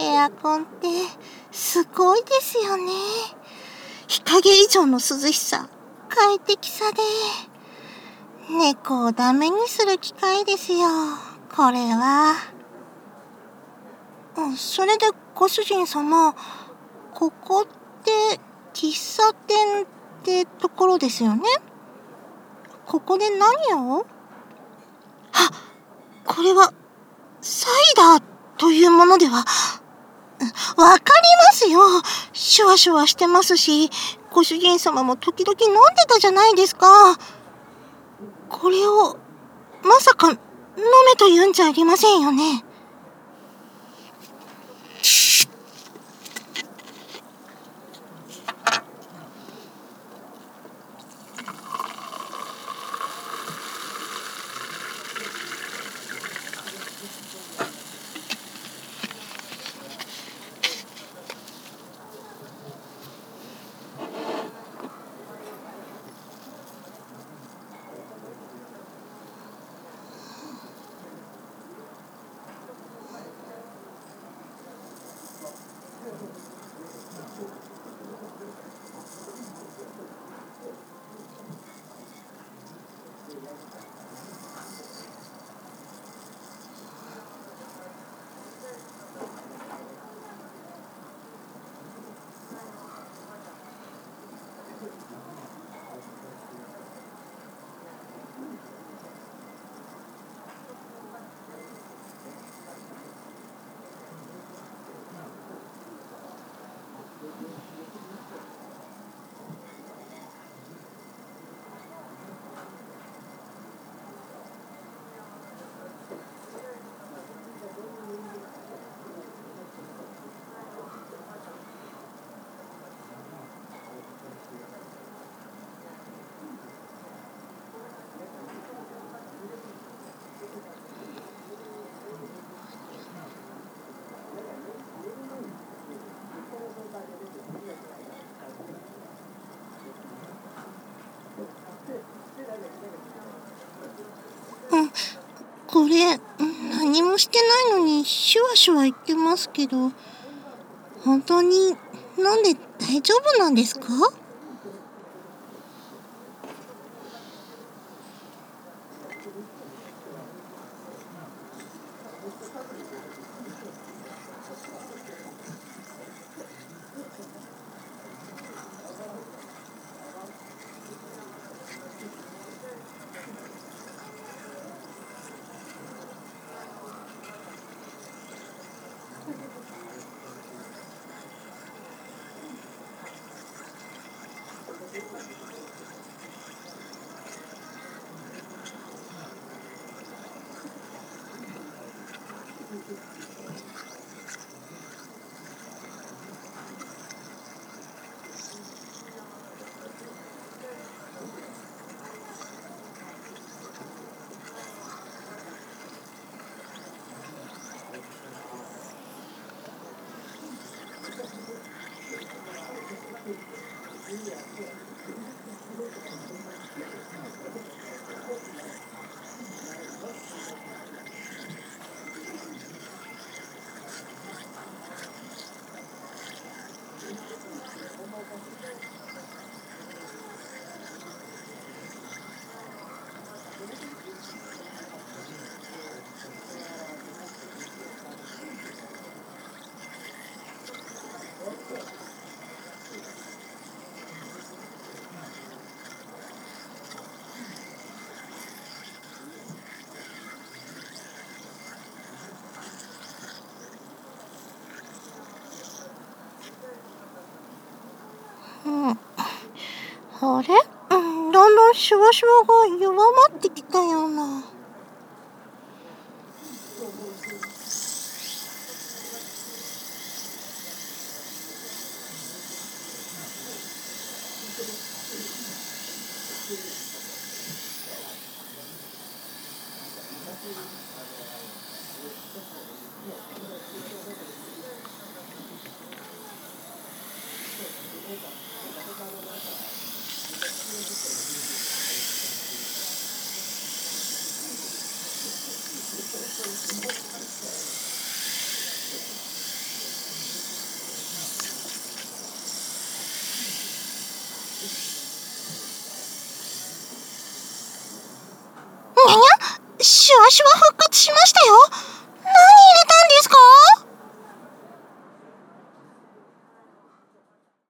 エアコンってすごいですよね。日陰以上の涼しさ、快適さで、猫をダメにする機械ですよ、これは。それでご主人様、ここって喫茶店ってところですよね。ここで何を？これはサイダーというものでは？わかりますよ。シュワシュワしてますし、ご主人様も時々飲んでたじゃないですか。これをまさか飲めと言うんじゃありませんよね。これ、何もしてないのにシュワシュワ言ってますけど、本当に飲んで大丈夫なんですか？あれ？だんだんシュワシュワが弱まってきたような。 シュワシュワ復活しましたよ。